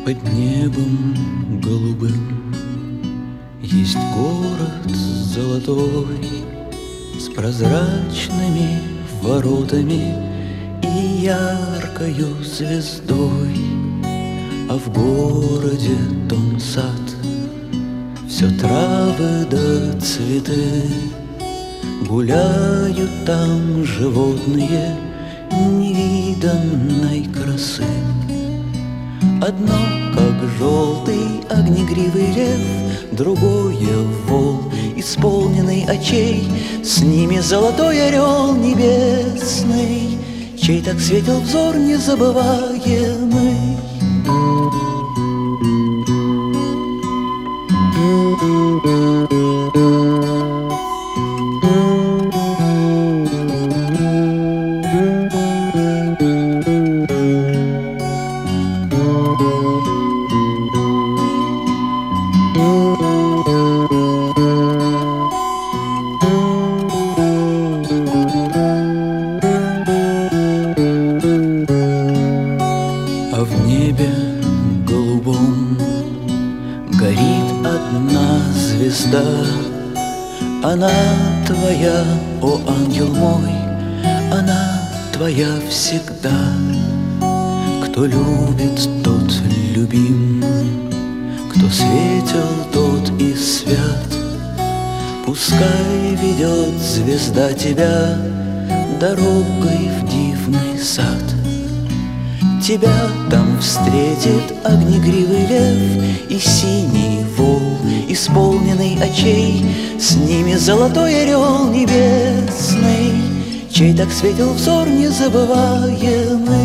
Под небом голубым есть город золотой с прозрачными воротами и яркою звездой. А в городе том сад, все травы да цветы, гуляют там животные невиданной красы. Одно, как желтый огнегривый лев, другое вол, исполненный очей, с ними золотой орел небесный, чей так светил взор незабываемый. А в небе голубом горит одна звезда. Она твоя, о ангел мой, она твоя всегда. Кто любит, тот любим, кто светил, тот и свят. Пускай ведет звезда тебя дорогой в дивный сад. Тебя там встретит огнегривый лев и синий вол, исполненный очей, с ними золотой орел небесный, чей так светил взор незабываемый.